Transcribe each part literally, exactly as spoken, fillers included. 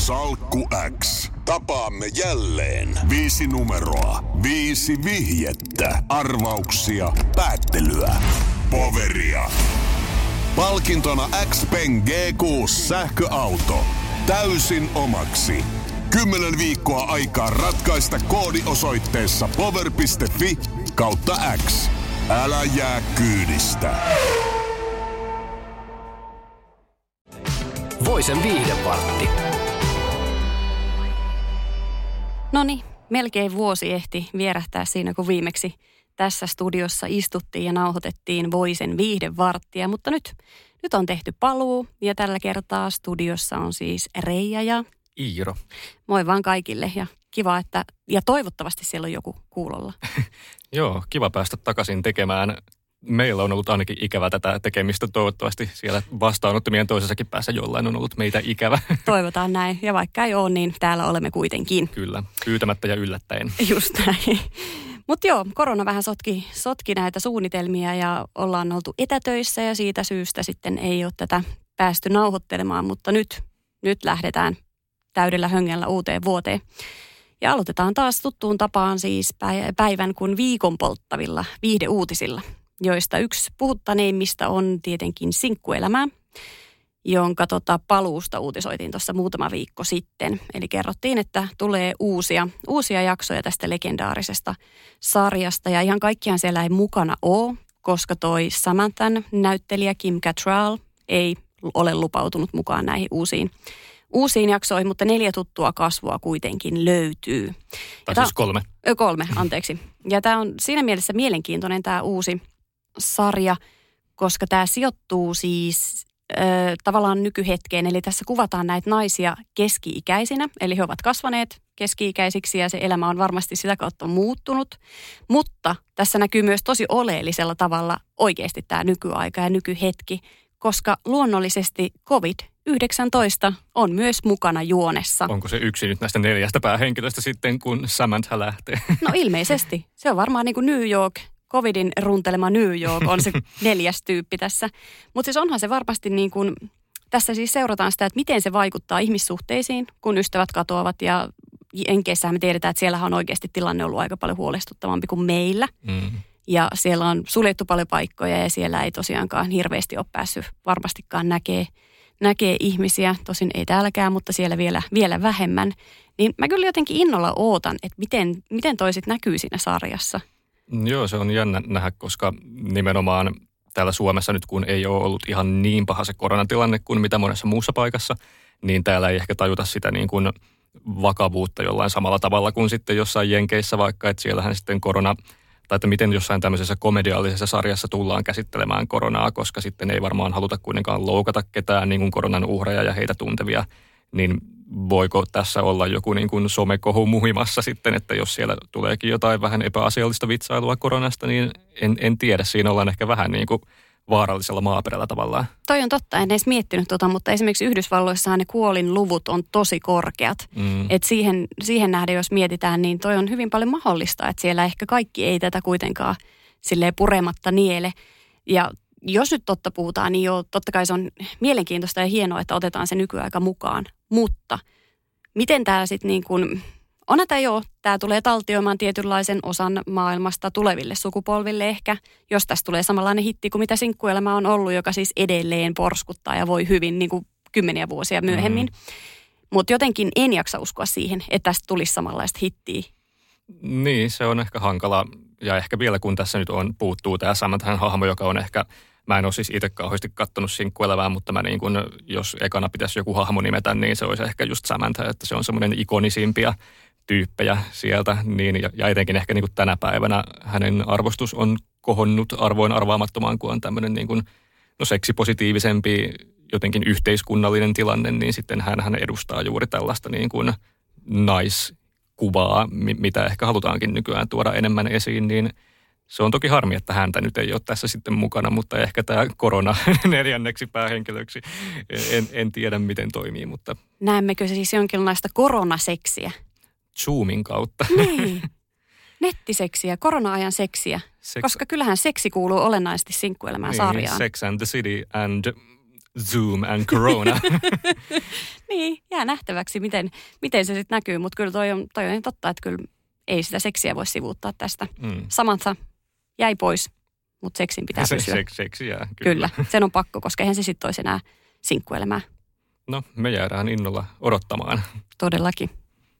Salkku X. Tapaamme jälleen. Viisi numeroa. Viisi vihjettä. Arvauksia. Päättelyä. Poveria. Palkintona X-Pen G kuusi sähköauto. Täysin omaksi. Kymmenen viikkoa aikaa ratkaista koodi osoitteessa power piste fi kautta X. Älä jää kyydistä. Voisen viihdevartti. Noniin, melkein vuosi ehti vierähtää siinä, kun viimeksi tässä studiossa istuttiin ja nauhoitettiin Voisen viihdevarttia, mutta nyt, nyt on tehty paluu ja tällä kertaa studiossa on siis Reija ja Iiro. Moi vaan kaikille ja kiva, että ja toivottavasti siellä on joku kuulolla. Joo, kiva päästä takaisin tekemään. Meillä on ollut ainakin ikävä tätä tekemistä. Toivottavasti siellä vastaanottamien toisessakin päässä jollain on ollut meitä ikävä. Toivotaan näin. Ja vaikka ei ole, niin täällä olemme kuitenkin. Kyllä, pyytämättä ja yllättäen. Just näin. Mutta joo, korona vähän sotki, sotki näitä suunnitelmia ja ollaan oltu etätöissä ja siitä syystä sitten ei ole tätä päästy nauhoittelemaan. Mutta nyt, nyt lähdetään täydellä höngällä uuteen vuoteen. Ja aloitetaan taas tuttuun tapaan siis päivän kuin viikon polttavilla viihdeuutisilla, joista yksi puhuttaneimmista on tietenkin Sinkkuelämää, jonka tota paluusta uutisoitiin tuossa muutama viikko sitten. Eli kerrottiin, että tulee uusia, uusia jaksoja tästä legendaarisesta sarjasta. Ja ihan kaikkiaan siellä ei mukana ole, koska toi Samanthan näyttelijä Kim Cattrall ei ole lupautunut mukaan näihin uusiin Uusiin jaksoihin, mutta neljä tuttua kasvua kuitenkin löytyy. Tai siis kolme. Ö, kolme, anteeksi. Ja tämä on siinä mielessä mielenkiintoinen tämä uusi sarja, koska tämä sijoittuu siis ö, tavallaan nykyhetkeen. Eli tässä kuvataan näitä naisia keski-ikäisinä, eli he ovat kasvaneet keski-ikäisiksi ja se elämä on varmasti sitä kautta muuttunut. Mutta tässä näkyy myös tosi oleellisella tavalla oikeasti tämä nykyaika ja nykyhetki, koska luonnollisesti covid yhdeksäntoista on myös mukana juonessa. Onko se yksi nyt näistä neljästä päähenkilöstä sitten, kun Samantha lähtee? No ilmeisesti. Se on varmaan niin kuin New York, covidin runtelema New York on se neljäs tyyppi tässä. Mutta siis onhan se varmasti niin kuin, tässä siis seurataan sitä, että miten se vaikuttaa ihmissuhteisiin, kun ystävät katoavat ja Jenkeissähän me tiedetään, että siellähän on oikeasti tilanne ollut aika paljon huolestuttavampi kuin meillä. Mm. Ja siellä on suljettu paljon paikkoja ja siellä ei tosiaankaan hirveästi ole päässyt varmastikaan näkee, näkee ihmisiä. Tosin ei täälläkään, mutta siellä vielä, vielä vähemmän. Niin mä kyllä jotenkin innolla ootan, että miten, miten toiset näkyy siinä sarjassa. Joo, se on jännä nähdä, koska nimenomaan täällä Suomessa nyt kun ei ole ollut ihan niin paha se koronatilanne kuin mitä monessa muussa paikassa, niin täällä ei ehkä tajuta sitä niin kuin vakavuutta jollain samalla tavalla kuin sitten jossain Jenkeissä vaikka, että siellähän sitten korona, tai että miten jossain tämmöisessä komediallisessa sarjassa tullaan käsittelemään koronaa, koska sitten ei varmaan haluta kuitenkaan loukata ketään niin kuin koronan uhreja ja heitä tuntevia, niin voiko tässä olla joku niin kuin somekohu muhimassa sitten, että jos siellä tuleekin jotain vähän epäasiallista vitsailua koronasta, niin en, en tiedä, siinä ollaan ehkä vähän niin kuin vaarallisella maaperällä tavallaan. Toi on totta, en edes miettinyt tota, mutta esimerkiksi Yhdysvalloissahan ne kuolinluvut on tosi korkeat. Mm. Et siihen, siihen nähden, jos mietitään, niin toi on hyvin paljon mahdollista, että siellä ehkä kaikki ei tätä kuitenkaan silleen purematta niele. Ja jos nyt totta puhutaan, niin joo, totta kai se on mielenkiintoista ja hienoa, että otetaan se nykyaika mukaan. Mutta miten tämä sitten niin kuin, onhan tämä joo, tämä tulee taltioimaan tietynlaisen osan maailmasta tuleville sukupolville ehkä, jos tästä tulee samanlainen hitti kuin mitä Sinkkuelämä on ollut, joka siis edelleen porskuttaa ja voi hyvin niin kuin kymmeniä vuosia myöhemmin. Mm. Mutta jotenkin en jaksa uskoa siihen, että tästä tulisi samanlaista hittiä. Niin, se on ehkä hankala. Ja ehkä vielä kun tässä nyt on, puuttuu tämä Samanthan hahmo, joka on ehkä, mä en ole siis itse kauheasti kattonut Sinkkuelämää, mutta mä niin kuin, jos ekana pitäisi joku hahmo nimetä, niin se olisi ehkä just Samantha, että se on semmoinen ikonisimpia tyyppejä sieltä. Niin, ja, ja etenkin ehkä niin kuin tänä päivänä hänen arvostus on kohonnut arvoin arvaamattomaan, kun on tämmöinen niin kuin, no seksipositiivisempi jotenkin yhteiskunnallinen tilanne, niin sitten hän, hän edustaa juuri tällaista niin kuin naiskuvaa, mitä ehkä halutaankin nykyään tuoda enemmän esiin, niin se on toki harmi, että häntä nyt ei ole tässä sitten mukana, mutta ehkä tämä korona neljänneksi päähenkilöksi, en, en tiedä miten toimii, mutta... Näemmekö se siis jonkinlaista koronaseksiä? Zoomin kautta. Niin, nettiseksiä, korona-ajan seksiä, Seks... koska kyllähän seksi kuuluu olennaisesti Sinkkuelämään niin, sarjaan. Sex and the City and Zoom and Corona. Niin, jää nähtäväksi, miten, miten se sitten näkyy, mutta kyllä toi on, toi on totta, että kyllä ei sitä seksiä voi sivuuttaa tästä. Mm. Samantha jäi pois, mutta seksin pitää se, pysyä. Seks, seksi jää, kyllä. Kyllä, sen on pakko, koska eihän se sitten olisi enää sinkkuelämää. No, me jäädään innolla odottamaan. Todellakin.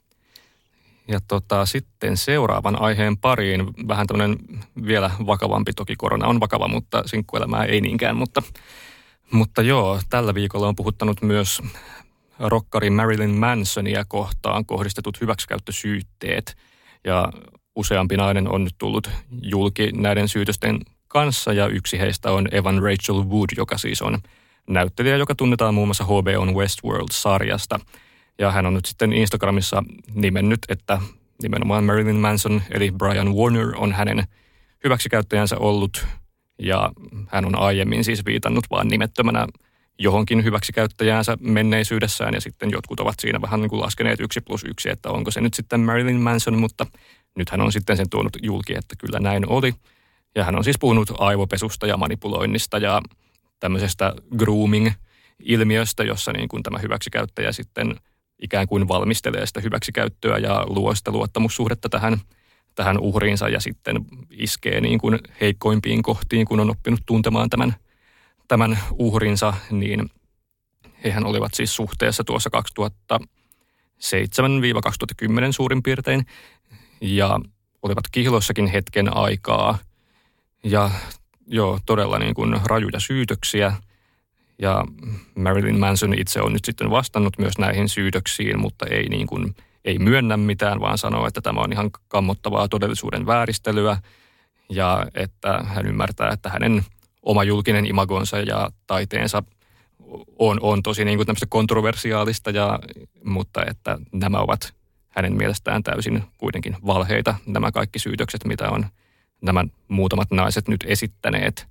Ja tota, sitten seuraavan aiheen pariin, vähän tämmöinen vielä vakavampi, toki korona on vakava, mutta sinkkuelämää ei niinkään, mutta, mutta joo, tällä viikolla on puhuttanut myös rokkari Marilyn Mansonia kohtaan kohdistetut hyväksikäyttösyytteet, ja useampi nainen on nyt tullut julki näiden syytösten kanssa, ja yksi heistä on Evan Rachel Wood, joka siis on näyttelijä, joka tunnetaan muun muassa H B O:n Westworld-sarjasta. Ja hän on nyt sitten Instagramissa nimennyt, että nimenomaan Marilyn Manson eli Brian Warner on hänen hyväksikäyttäjänsä ollut. Ja hän on aiemmin siis viitannut vaan nimettömänä johonkin hyväksikäyttäjäänsä menneisyydessään. Ja sitten jotkut ovat siinä vähän niin kuin laskeneet yksi plus yksi, että onko se nyt sitten Marilyn Manson. Mutta nyt hän on sitten sen tuonut julki, että kyllä näin oli. Ja hän on siis puhunut aivopesusta ja manipuloinnista ja tämmöisestä grooming-ilmiöstä, jossa niin kuin tämä hyväksikäyttäjä sitten ikään kuin valmistelee sitä hyväksikäyttöä ja luo sitä luottamussuhdetta tähän, tähän uhriinsa ja sitten iskee niin kuin heikkoimpiin kohtiin, kun on oppinut tuntemaan tämän, tämän uhrinsa, niin hehän olivat siis suhteessa tuossa kaksituhattaseitsemän kaksituhattakymmenen suurin piirtein ja olivat kihloissakin hetken aikaa ja joo, todella niin kuin rajuja syytöksiä. Ja Marilyn Manson itse on nyt sitten vastannut myös näihin syytöksiin, mutta ei, niin kuin, ei myönnä mitään, vaan sanoo, että tämä on ihan kammottavaa todellisuuden vääristelyä ja että hän ymmärtää, että hänen oma julkinen imagonsa ja taiteensa on, on tosi niin kuin tämmöistä kontroversiaalista, ja, mutta että nämä ovat hänen mielestään täysin kuitenkin valheita, nämä kaikki syytökset, mitä on nämä muutamat naiset nyt esittäneet.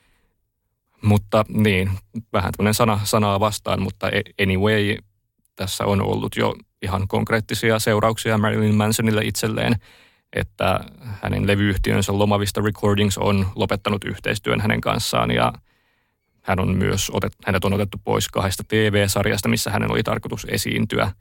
Mutta niin, vähän tämmöinen sana, sanaa vastaan, mutta anyway, tässä on ollut jo ihan konkreettisia seurauksia Marilyn Mansonille itselleen, että hänen levyyhtiönsä Loma Vista Recordings on lopettanut yhteistyön hänen kanssaan ja hän on myös otet, hänet on otettu pois kahdesta T V-sarjasta, missä hänen oli tarkoitus esiintyä.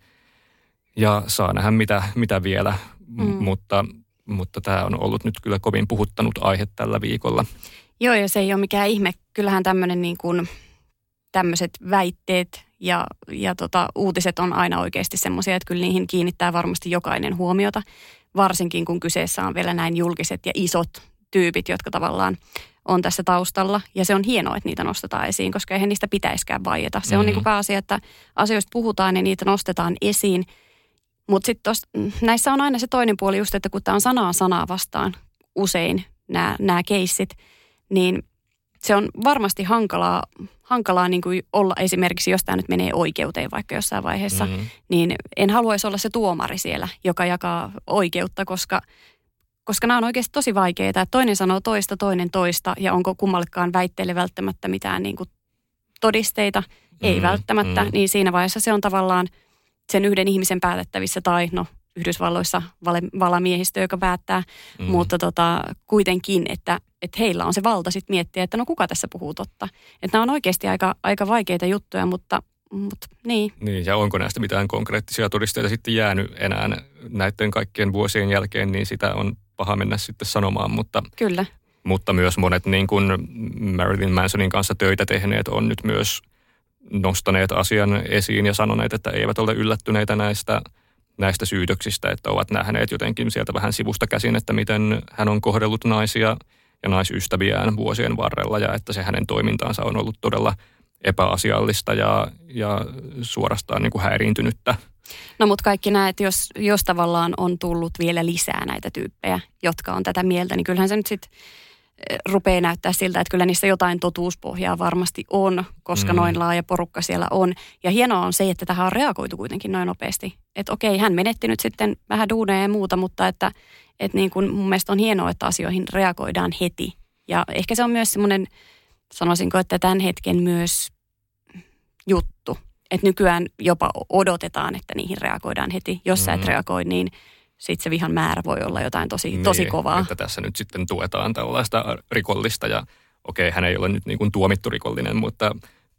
Ja saa nähdä mitä, mitä vielä, mm. mutta, mutta tämä on ollut nyt kyllä kovin puhuttanut aihe tällä viikolla. Joo, ja se ei ole mikään ihme. Kyllähän tämmöinen niin kuin, tämmöiset väitteet ja, ja tota, uutiset on aina oikeasti semmoisia, että kyllä niihin kiinnittää varmasti jokainen huomiota, varsinkin kun kyseessä on vielä näin julkiset ja isot tyypit, jotka tavallaan on tässä taustalla. Ja se on hienoa, että niitä nostetaan esiin, koska eihän niistä pitäisikään vaieta. Se on mm-hmm. niin kuin pääasia, että asioista puhutaan ja niitä nostetaan esiin. Mutta sitten näissä on aina se toinen puoli just, että kun tämä on sanaa sanaa vastaan usein nämä, nämä keissit, niin se on varmasti hankalaa, hankalaa niin kuin olla esimerkiksi, jos tämä nyt menee oikeuteen vaikka jossain vaiheessa, mm-hmm. niin en haluaisi olla se tuomari siellä, joka jakaa oikeutta, koska, koska nämä on oikeasti tosi vaikeita. Että toinen sanoo toista, toinen toista ja onko kummallekaan väitteelle välttämättä mitään niin kuin todisteita, ei mm-hmm. välttämättä, mm-hmm. niin siinä vaiheessa se on tavallaan sen yhden ihmisen päätettävissä tai no Yhdysvalloissa vale, valamiehistö, joka päättää, mm. mutta tota, kuitenkin, että, että heillä on se valta sitten miettiä, että no kuka tässä puhuu totta. Että nämä on oikeasti aika, aika vaikeita juttuja, mutta, mutta niin. Niin, ja onko näistä mitään konkreettisia todisteita sitten jäänyt enää näiden kaikkien vuosien jälkeen, niin sitä on paha mennä sitten sanomaan, mutta, Kyllä. mutta myös monet niin kuin Marilyn Mansonin kanssa töitä tehneet on nyt myös nostaneet asian esiin ja sanoneet, että eivät ole yllättyneitä näistä näistä syytöksistä, että ovat nähneet jotenkin sieltä vähän sivusta käsin, että miten hän on kohdellut naisia ja naisystäviään vuosien varrella ja että se hänen toimintaansa on ollut todella epäasiallista ja, ja suorastaan niin kuin häiriintynyttä. No mutta kaikki nämä, että jos, jos tavallaan on tullut vielä lisää näitä tyyppejä, jotka on tätä mieltä, niin kyllähän se nyt sitten rupeaa näyttää siltä, että kyllä niissä jotain totuuspohjaa varmasti on, koska mm. noin laaja porukka siellä on. Ja hienoa on se, että tähän on reagoitu kuitenkin noin nopeasti. Että okei, hän menetti nyt sitten vähän duuneja ja muuta, mutta että, että niin kuin mun mielestä on hienoa, että asioihin reagoidaan heti. Ja ehkä se on myös semmoinen, sanoisinko, että tämän hetken myös juttu. Että nykyään jopa odotetaan, että niihin reagoidaan heti. Jos mm. sä et reagoi, niin sitten se vihan määrä voi olla jotain tosi, niin, tosi kovaa. Että tässä nyt sitten tuetaan tällaista rikollista ja okei, hän ei ole nyt niin kuin tuomittu rikollinen, mutta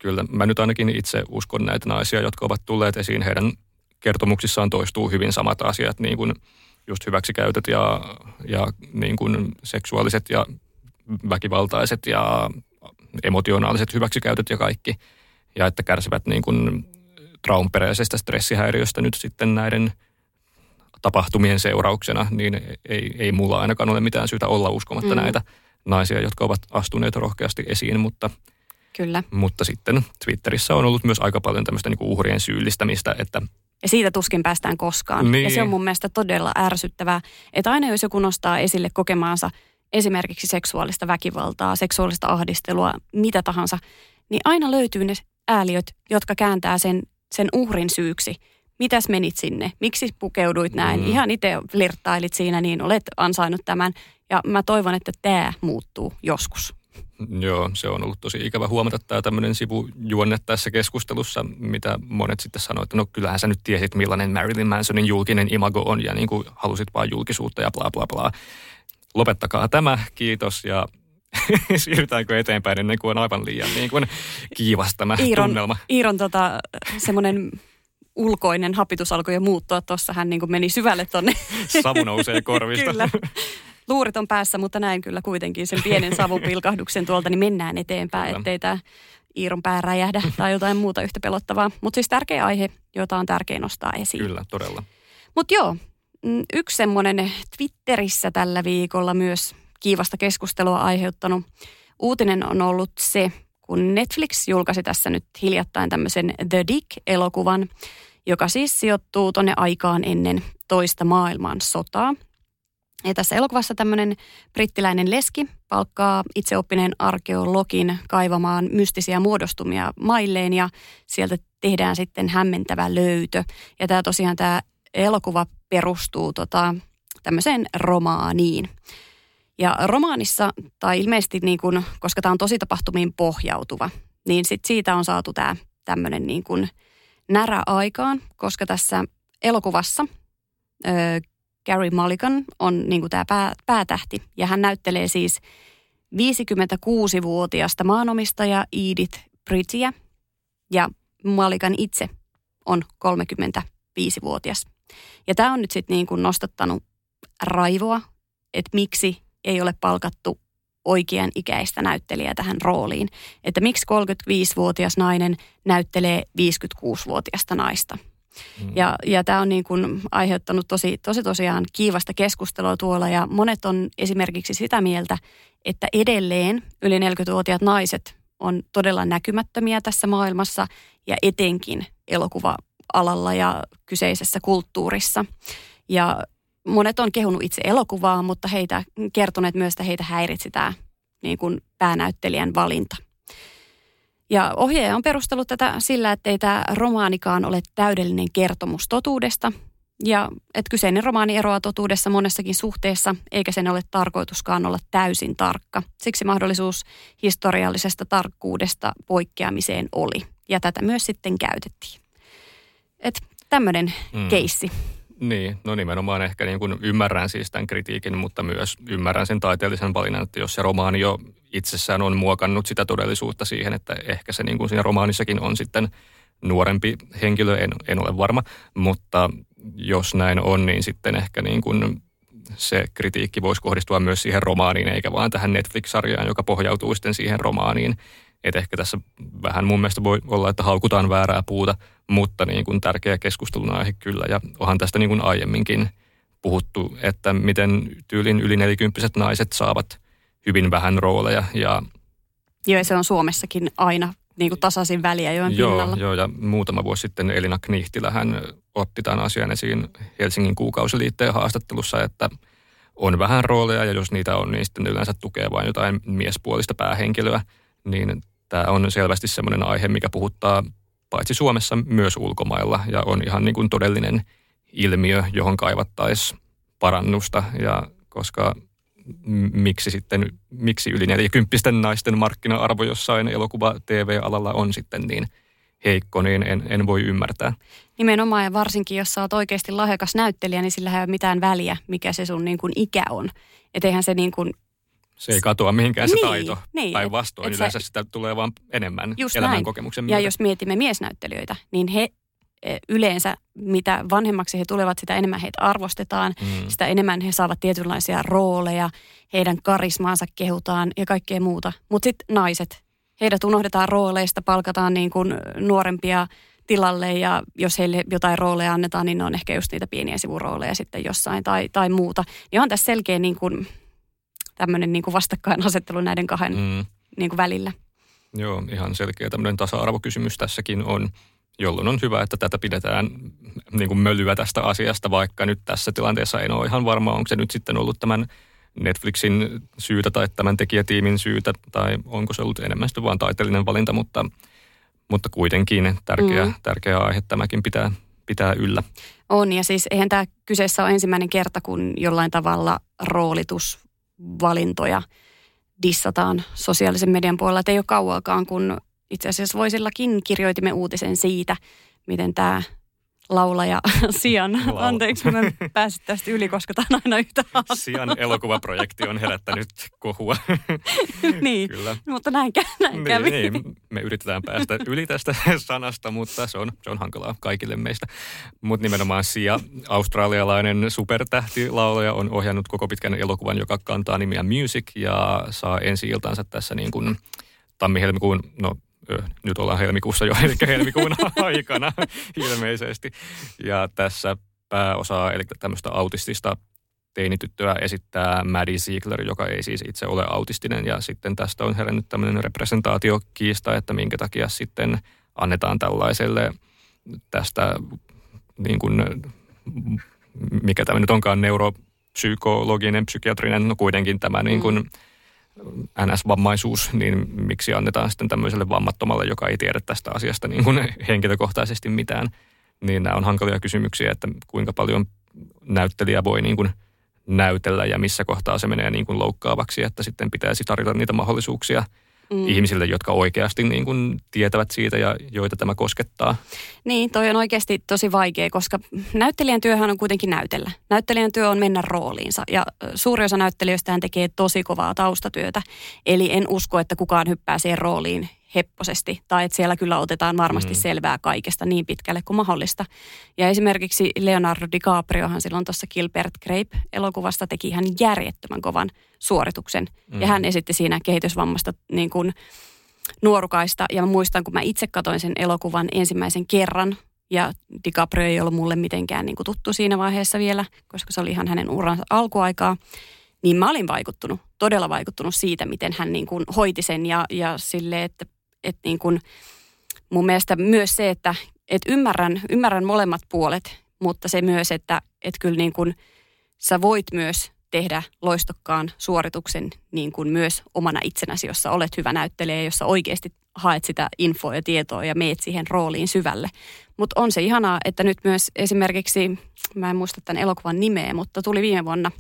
kyllä mä nyt ainakin itse uskon näitä naisia, jotka ovat tulleet esiin. Heidän kertomuksissaan toistuu hyvin samat asiat, niin kuin just hyväksikäytöt ja, ja niin kuin seksuaaliset ja väkivaltaiset ja emotionaaliset hyväksikäytöt ja kaikki. Ja että kärsivät niin kuin traumaperäisestä stressihäiriöstä nyt sitten näiden tapahtumien seurauksena, niin ei, ei mulla ainakaan ole mitään syytä olla uskomatta mm. näitä naisia, jotka ovat astuneet rohkeasti esiin, mutta, Kyllä. mutta sitten Twitterissä on ollut myös aika paljon tämmöistä niin kuin uhrien syyllistämistä, että ja siitä tuskin päästään koskaan. Niin. Ja se on mun mielestä todella ärsyttävää, että aina jos joku nostaa esille kokemaansa esimerkiksi seksuaalista väkivaltaa, seksuaalista ahdistelua, mitä tahansa, niin aina löytyy ne ääliöt, jotka kääntää sen, sen uhrin syyksi. Mitäs menit sinne? Miksi pukeuduit näin? Mm. Ihan itse flirttailit siinä, niin olet ansainnut tämän. Ja mä toivon, että tämä muuttuu joskus. Joo, se on ollut tosi ikävä huomata tämä tämmöinen sivujuonne tässä keskustelussa, mitä monet sitten sanoo, että no kyllähän sä nyt tiesit, millainen Marilyn Mansonin julkinen imago on ja niin kuin halusit vaan julkisuutta ja bla bla bla. Lopettakaa tämä, kiitos ja siirrytäänkö eteenpäin ennen kuin on aivan liian niin kuin kiivas tämä Iiron, tunnelma. Iiron tota, semmoinen ulkoinen hapitus alkoi jo muuttua. Tuossa hän niin kuin meni syvälle tonne. Savu nousee korvista. Kyllä. Luurit on päässä, mutta näin kyllä kuitenkin sen pienen savupilkahduksen tuolta, niin mennään eteenpäin, kyllä. Ettei tämä Iiron pää räjähdä tai jotain muuta yhtä pelottavaa. Mutta siis tärkeä aihe, jota on tärkeä nostaa esiin. Kyllä, todella. Mutta joo, yksi semmoinen Twitterissä tällä viikolla myös kiivasta keskustelua aiheuttanut uutinen on ollut se, kun Netflix julkaisi tässä nyt hiljattain tämmöisen The Dick-elokuvan, joka siis sijoittuu tonne aikaan ennen toista maailmansotaa. Ja tässä elokuvassa tämmöinen brittiläinen leski palkkaa itseoppineen arkeologin kaivamaan mystisiä muodostumia mailleen ja sieltä tehdään sitten hämmentävä löytö. Ja tämä tosiaan tämä elokuva perustuu tota, tämmöiseen romaaniin. Ja romaanissa, tai ilmeisesti niin kuin, koska tämä on tositapahtumiin pohjautuva, niin sit siitä on saatu tämä tämmöinen niin kuin närä aikaan, koska tässä elokuvassa ö, Gary Mulligan on niin kuin tämä pää, päätähti, ja hän näyttelee siis viisikymmentäkuusivuotiaasta maanomistaja Edith Bridgeä, ja Mulligan itse on kolmekymmentäviisivuotias. Ja tämä on nyt sitten niin kuin nostattanut raivoa, että miksi ei ole palkattu oikean ikäistä näyttelijää tähän rooliin. Että miksi kolmekymmentäviisivuotias nainen näyttelee viisikymmentäkuusivuotiaasta naista. Mm. Ja, ja tämä on niin kuin aiheuttanut tosi, tosi tosiaan kiivasta keskustelua tuolla. Ja monet on esimerkiksi sitä mieltä, että edelleen yli neljäkymmentävuotiaat naiset on todella näkymättömiä tässä maailmassa ja etenkin elokuva-alalla ja kyseisessä kulttuurissa. Ja monet on kehunut itse elokuvaa, mutta heitä kertoneet myös, että heitä häiritsi tämä niin kuin päänäyttelijän valinta. Ja ohjaaja on perustellut tätä sillä, että ei tämä romaanikaan ole täydellinen kertomus totuudesta. Ja että kyseinen romaani eroaa totuudessa monessakin suhteessa, eikä sen ole tarkoituskaan olla täysin tarkka. Siksi mahdollisuus historiallisesta tarkkuudesta poikkeamiseen oli. Ja tätä myös sitten käytettiin. Että tämmöinen mm. keissi. Niin, no nimenomaan ehkä niin kuin ymmärrän siis tämän kritiikin, mutta myös ymmärrän sen taiteellisen valinnan, että jos se romaani jo itsessään on muokannut sitä todellisuutta siihen, että ehkä se niin kuin siinä romaanissakin on sitten nuorempi henkilö, en, en ole varma, mutta jos näin on, niin sitten ehkä niin kuin se kritiikki voisi kohdistua myös siihen romaaniin, eikä vaan tähän Netflix-sarjaan, joka pohjautuu sitten siihen romaaniin. Että ehkä tässä vähän mun mielestä voi olla, että haukutaan väärää puuta, mutta niin kuin tärkeä keskustelun aihe kyllä. Ja onhan tästä niin kuin aiemminkin puhuttu, että miten tyylin yli nelikymppiset naiset saavat hyvin vähän rooleja. Ja joo, ja se on Suomessakin aina niin kuin tasaisin väliä joen joo, pinnalla. Joo, ja muutama vuosi sitten Elina Knihtilä hän otti tämän asian esiin Helsingin kuukausiliitteen haastattelussa, että on vähän rooleja ja jos niitä on, niin sitten yleensä tukee vain jotain miespuolista päähenkilöä. Niin tämä on selvästi semmoinen aihe, mikä puhuttaa paitsi Suomessa myös ulkomailla ja on ihan niin kuin todellinen ilmiö, johon kaivattaisiin parannusta. Ja koska miksi sitten, miksi yli neljäkymppisten naisten markkina-arvo jossain elokuva-T V-alalla on sitten niin heikko, niin en, en voi ymmärtää. Nimenomaan ja varsinkin, jos sä oot oikeasti lahjakas näyttelijä, niin sillä ei ole mitään väliä, mikä se sun niin kuin ikä on. Et eihän se niin kuin Se ei katoa mihinkään se niin, taito. Niin, päinvastoin yleensä sä, sitä tulee vaan enemmän elämänkokemuksen myötä. Ja jos mietimme miesnäyttelijöitä, niin he yleensä, mitä vanhemmaksi he tulevat, sitä enemmän heitä arvostetaan, mm. sitä enemmän he saavat tietynlaisia rooleja, heidän karismaansa kehutaan ja kaikkea muuta. Mutta sitten naiset, heidät unohdetaan rooleista, palkataan niin kuin nuorempia tilalle ja jos heille jotain rooleja annetaan, niin ne on ehkä just niitä pieniä sivurooleja sitten jossain tai, tai muuta. Niin on tässä selkeä niin kuin tämmöinen niin kuin vastakkainasettelu näiden kahden mm. niin kuin välillä. Joo, ihan selkeä tämmöinen tasa-arvokysymys tässäkin on, jolloin on hyvä, että tätä pidetään niin kuin mölyä tästä asiasta, vaikka nyt tässä tilanteessa en ole ihan varma, onko se nyt sitten ollut tämän Netflixin syytä tai tämän tekijätiimin syytä, tai onko se ollut enemmän sitten vaan taiteellinen valinta, mutta, mutta kuitenkin tärkeä, mm. tärkeä aihe tämäkin pitää, pitää yllä. On, ja siis eihän tämä kyseessä ole ensimmäinen kerta, kun jollain tavalla roolitusvalintoja dissataan sosiaalisen median puolella. Et ei ole kauaakaan, kun itse asiassa Voisillakin kirjoitimme uutisen siitä, miten tämä laulaja Sian, Laula. anteeksi, mä en päässyt tästä yli, koska tämä on aina yhtä hauskaa. Sian elokuvaprojekti on herättänyt kohua. Niin, Kyllä. mutta näin, näin kävi. Niin, niin, me yritetään päästä yli tästä sanasta, mutta se on, se on hankalaa kaikille meistä. Mutta nimenomaan Sia, australialainen supertähtilaulaja, on ohjannut koko pitkän elokuvan, joka kantaa nimiä Music ja saa ensi-iltansa tässä niin kuin tammi-helmikuun, no nyt ollaan helmikuussa jo, eli helmikuun aikana ilmeisesti. Ja tässä pääosaa, eli tämmöistä autistista teinityttöä esittää Maddie Ziegler, joka ei siis itse ole autistinen. Ja sitten tästä on herännyt tämmöinen representaatiokiista, että minkä takia sitten annetaan tällaiselle tästä, niin kuin, mikä tämä nyt onkaan, neuropsykologinen, psykiatrinen, no kuitenkin tämä niin kuin N S-vammaisuus, niin miksi annetaan sitten tämmöiselle vammattomalle, joka ei tiedä tästä asiasta niin kuin henkilökohtaisesti mitään. Niin nämä on hankalia kysymyksiä, että kuinka paljon näyttelijä voi niin kuin näytellä ja missä kohtaa se menee niin kuin loukkaavaksi, että sitten pitäisi tarjota niitä mahdollisuuksia mm. ihmisille, jotka oikeasti niin kuin tietävät siitä ja joita tämä koskettaa. Niin, toi on oikeasti tosi vaikea, koska näyttelijän työhän on kuitenkin näytellä. Näyttelijän työ on mennä rooliinsa ja suuri osa näyttelijöistään tekee tosi kovaa taustatyötä. Eli en usko, että kukaan hyppää siihen rooliin hepposesti tai että siellä kyllä otetaan varmasti mm. selvää kaikesta niin pitkälle kuin mahdollista. Ja esimerkiksi Leonardo DiCapriohan silloin tuossa Gilbert Grape-elokuvasta teki ihan järjettömän kovan suorituksen. Mm. Ja hän esitti siinä kehitysvammasta niin kuin nuorukaista. Ja mä muistan, kun mä itse katoin sen elokuvan ensimmäisen kerran, ja DiCaprio ei ollut mulle mitenkään niin kuin tuttu siinä vaiheessa vielä, koska se oli ihan hänen uransa alkuaikaa. Niin mä olin vaikuttunut, todella vaikuttunut siitä, miten hän niin kuin hoiti sen ja, ja silleen, että, että niin kuin mun mielestä myös se, että, että ymmärrän, ymmärrän molemmat puolet, mutta se myös, että, että kyllä niin kuin sä voit myös tehdä loistokkaan suorituksen niin kuin myös omana itsenäsi, jossa olet hyvä näyttelijä, jossa oikeasti haet sitä infoa ja tietoa ja meet siihen rooliin syvälle. Mutta on se ihanaa, että nyt myös esimerkiksi, mä en muista tämän elokuvan nimeä, mutta tuli viime vuonna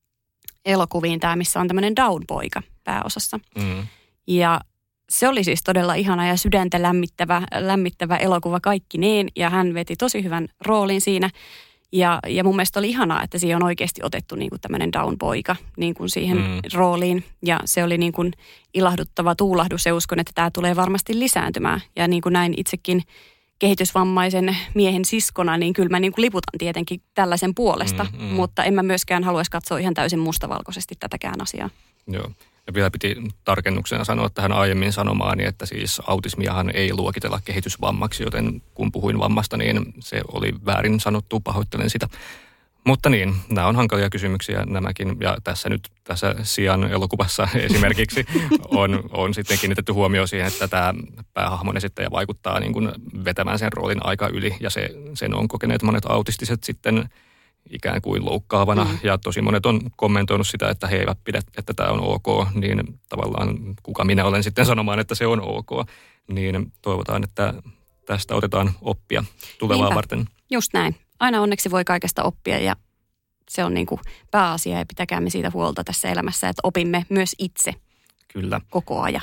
elokuviin tämä, missä on tämmöinen Down-poika pääosassa. Mm. Ja se oli siis todella ihana ja sydäntä lämmittävä, lämmittävä elokuva kaikkineen. Ja hän veti tosi hyvän roolin siinä. Ja, ja mun mielestä oli ihanaa, että siihen on oikeasti otettu niin kuin tämmöinen Down-poika niin kuin siihen mm. rooliin. Ja se oli niin kuin ilahduttava tuulahdus ja uskon, että tämä tulee varmasti lisääntymään. Ja niin kuin näin itsekin kehitysvammaisen miehen siskona, niin kyllä mä niin kuin liputan tietenkin tällaisen puolesta, mm, mm. mutta en mä myöskään haluaisi katsoa ihan täysin mustavalkoisesti tätäkään asiaa. Joo, ja vielä piti tarkennuksena sanoa tähän aiemmin sanomaani, että siis autismiahan ei luokitella kehitysvammaksi, joten kun puhuin vammasta, niin se oli väärin sanottu, pahoittelen sitä. Mutta niin, nämä on hankalia kysymyksiä nämäkin, ja tässä nyt tässä Sian elokuvassa esimerkiksi on, on sitten kiinnitetty huomioon siihen, että tämä päähahmon esittäjä vaikuttaa niin kuin vetämään sen roolin aika yli, ja se, sen on kokeneet monet autistiset sitten ikään kuin loukkaavana, mm. ja tosi monet on kommentoinut sitä, että he eivät pidä, että tämä on ok, niin tavallaan kuka minä olen sitten sanomaan, että se on ok, niin toivotaan, että tästä otetaan oppia tulevaa Niinpä. varten. Just näin. Aina onneksi voi kaikesta oppia ja se on niin kuin pääasia ja pitäkäämme siitä huolta tässä elämässä, että opimme myös itse Kyllä. koko ajan.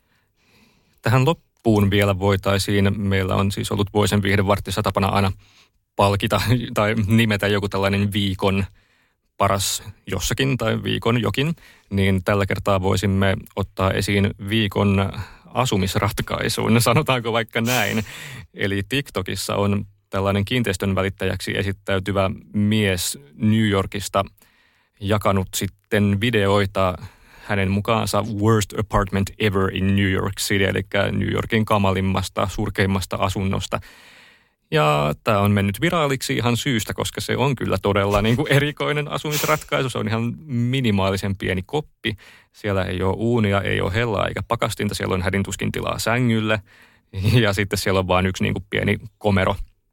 Tähän loppuun vielä voitaisiin, meillä on siis ollut Voisen viihdevartissa tapana aina palkita tai nimetä joku tällainen viikon paras jossakin tai viikon jokin, niin tällä kertaa voisimme ottaa esiin viikon asumisratkaisun, sanotaanko vaikka näin. Eli TikTokissa on tällainen kiinteistön välittäjäksi esittäytyvä mies New Yorkista jakanut sitten videoita hänen mukaansa worst apartment ever in New York City, eli New Yorkin kamalimmasta, surkeimmasta asunnosta. Ja tämä on mennyt viraaliksi ihan syystä, koska se on kyllä todella niin kuin erikoinen asumisratkaisu. Se on ihan minimaalisen pieni koppi. Siellä ei ole uunia, ei ole hellaa eikä pakastinta. Siellä on hädintuskin tilaa sängylle. Ja sitten siellä on vain yksi niin kuin pieni komero.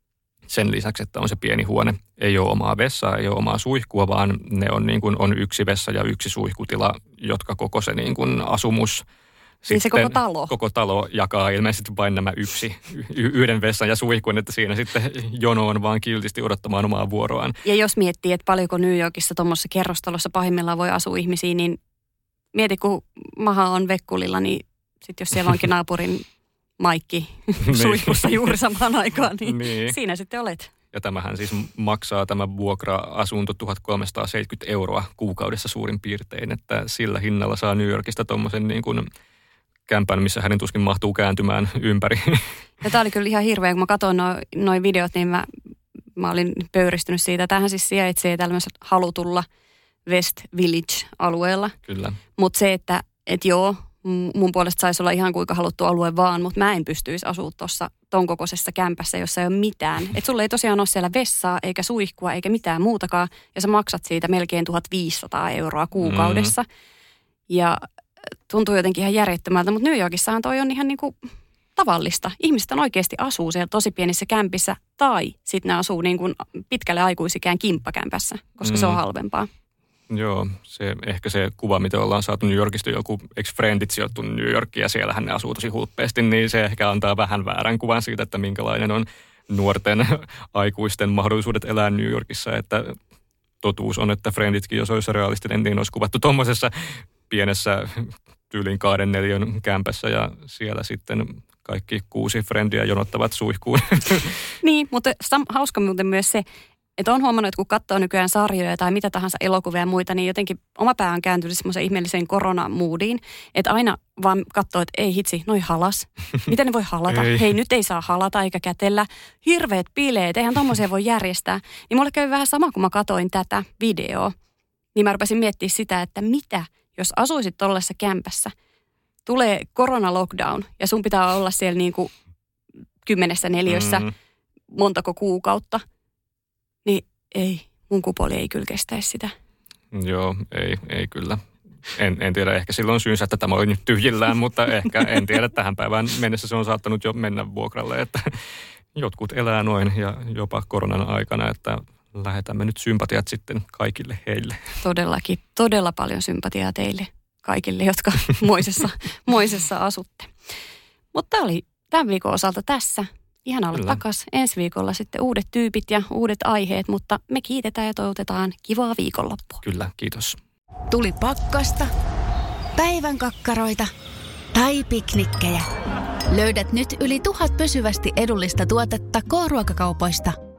Sen lisäksi, että on se pieni huone. Ei ole omaa vessaa, ei ole omaa suihkua, vaan ne on, niin kuin, on yksi vessa ja yksi suihkutila, jotka koko se niin kuin asumus... Siis se koko talo? Koko talo jakaa ilmeisesti vain nämä yksi, y- yhden vessan ja suihkun, että siinä sitten jono on vaan kiltisti odottamaan omaa vuoroaan. Ja jos miettii, että paljonko New Yorkissa tuommoisessa kerrostalossa pahimmillaan voi asua ihmisiä, niin mieti, kun maha on vekkulilla, niin sitten jos siellä onkin naapurin Maikki suihkussa juuri samaan aikaan, niin, niin siinä sitten olet. Ja tämähän siis maksaa tämä vuokra-asunto tuhatkolmesataaseitsemänkymmentä euroa kuukaudessa suurin piirtein, että sillä hinnalla saa New Yorkista tuommoisen niin kuin kämpän, missä hänen tuskin mahtuu kääntymään ympäri. Ja tämä oli kyllä ihan hirveä, kun mä katsoin noin noi videot, niin mä, mä olin pöyristynyt siitä. Tämähän siis sijaitsee tällaisella halutulla West Village-alueella. Kyllä. Mutta se, että et joo, mun puolesta saisi olla ihan kuinka haluttu alue vaan, mutta mä en pystyisi asua tuossa ton kokoisessa kämpässä, jossa ei ole mitään. Että sulla ei tosiaan ole siellä vessaa, eikä suihkua, eikä mitään muutakaan. Ja sä maksat siitä melkein tuhatviisisataa euroa kuukaudessa. Mm. Ja tuntuu jotenkin ihan järjettömältä, mutta New Yorkissahan toi on ihan niin kuin tavallista. Ihmiset on oikeasti asuu siellä tosi pienissä kämpissä, tai sitten ne asuu niin kuin pitkälle aikuisikään kimppakämpässä, koska mm. se on halvempaa. Joo, se, ehkä se kuva, mitä ollaan saatu New Yorkista, joku ex-friendit sijoittu New Yorkiin ja siellähän ne asuu tosi hulppeasti, niin se ehkä antaa vähän väärän kuvan siitä, että minkälainen on nuorten aikuisten mahdollisuudet elää New Yorkissa, että totuus on, että frienditkin, jos olisi realistinen, niin olisi kuvattu tuommoisessa pienessä tyylin kahden neliön kämpässä ja siellä sitten kaikki kuusi frendiä jonottavat suihkuun. Niin, mutta hauska muuten myös se, että on huomannut, että kun katsoo nykyään sarjoja tai mitä tahansa elokuvia ja muita, niin jotenkin oma pää on kääntynyt semmoisen ihmeelliseen koronamoodiin, että aina vaan katsoo, että ei hitsi, noi halas. Miten ne voi halata? Ei. Hei, nyt ei saa halata eikä kätellä. Hirveät bileet, eihän tommosia voi järjestää. Niin mulle kävi vähän sama, kun mä katsoin tätä videoa. Niin mä rupesin miettimään sitä, että mitä, jos asuisit tollaisessa kämpässä, tulee korona-lockdown ja sun pitää olla siellä niin kuin kymmenessä neliössä mm. montako kuukautta. Niin ei, mun kupoli ei kyllä kestäisi sitä. Joo, ei, ei kyllä. En, en tiedä, ehkä silloin syynsä, että tämä oli nyt tyhjillään, mutta ehkä en tiedä, tähän päivään mennessä se on saattanut jo mennä vuokralle, että jotkut elää noin ja jopa koronan aikana, että lähetämme nyt sympatiat sitten kaikille heille. Todellakin, todella paljon sympatiaa teille kaikille, jotka moisessa, moisessa asutte. Mutta tämä oli tämän viikon osalta tässä. Ihana olla takas. Ensi viikolla sitten uudet tyypit ja uudet aiheet, mutta me kiitetään ja toivotetaan kivaa viikonloppua. Kyllä, kiitos. Tuli pakkasta, päivän kakkaroita tai piknikkejä. Löydät nyt yli tuhat pysyvästi edullista tuotetta K-ruokakaupoista.